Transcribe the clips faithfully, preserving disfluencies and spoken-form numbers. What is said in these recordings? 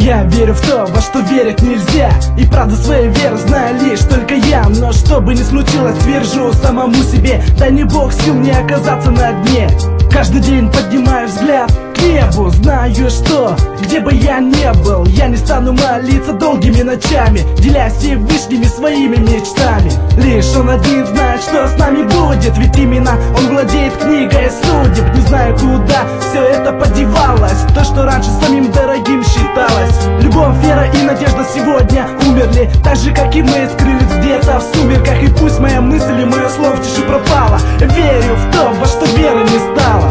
Я верю в то, во что верить нельзя, и правду своей веры знаю лишь только я. Но что бы ни случилось, твержу самому себе: дай не Бог сил не оказаться на дне. Каждый день поднимаю взгляд к небу, знаю, что где бы я ни был, я не стану молиться долгими ночами, делясь Всевышними своими мечтами. Лишь он один знает, что с нами будет, ведь именно он владеет книгой судеб. Не знаю, куда все это подевалось, то, что раньше самим дорогим считалось. Любовь, вера и надежда сегодня умерли, так же, как и мы, скрылись где-то в сумерках. И пусть моя мысль и мое слово в тиши пропало, верю в то, во что веры не стало.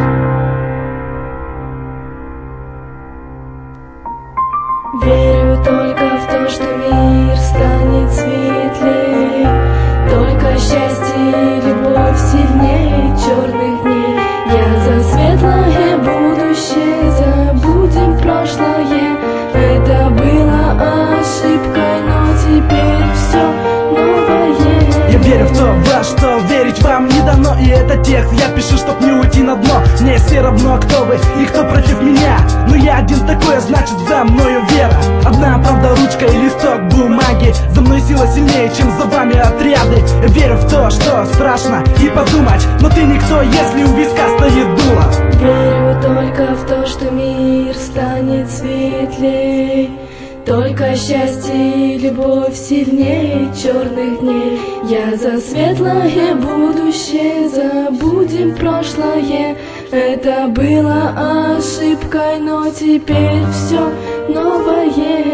Верю только в то, что мир станет светлей, только счастье и любовь сильнее черных дней. Я за светлое будущее, забудем прошлое. Это было ошибкой, но теперь все новое. Я верю в то, во что верить вам не дано, и этот текст я пишу, чтоб не уйти на дно. Мне все равно, кто вы и кто против меня, но я один такой, значит за мною вера. Одна правда, ручка и листок бумаги, за мной сила сильнее, чем за вами отряды. Я верю в то, что страшно и подумать, но ты никто, если у виска стоит дуло. Верю только в то, что мир станет светлей, только счастье и любовь сильнее черных дней. Я за светлое будущее, забудем прошлое. Это было ошибкой, но теперь все новое.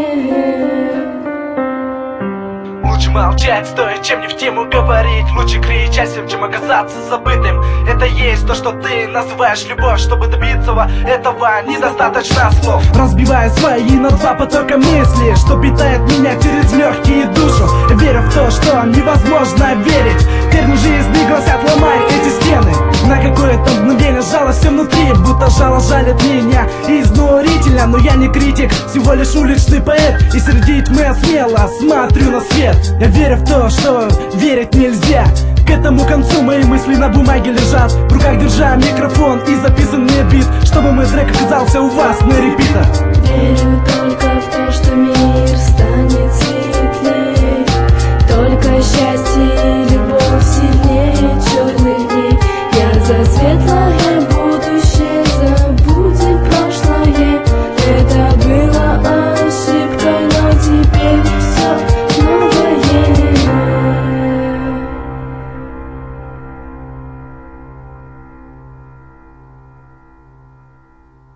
Лучше молчать, стоя, чем не в тему говорить. Лучше кричать всем, чем оказаться забытым. Это есть то, что ты называешь любовь. Чтобы добиться этого, недостаточно слов. Разбивая свои на два потока мысли, что питает меня через легкие душу. Верю в то, что невозможно верить. Термин жизни гласят: ломай эти стены. На какое-то мгновение жало все внутри, будто жало жалит меня изнурительно. Но я не критик, всего лишь уличный поэт, и среди тьмы я смело смотрю на свет. Я верю в то, что верить нельзя. К этому концу мои мысли на бумаге лежат, в руках держа микрофон и записанный бит, чтобы мой трек оказался у вас на репитах. Верю только в то, что мир станет светлее, только счастье и любовь сильнее черных дней. Я за светлое будущее, забудем прошлое. Это было ошибкой, но теперь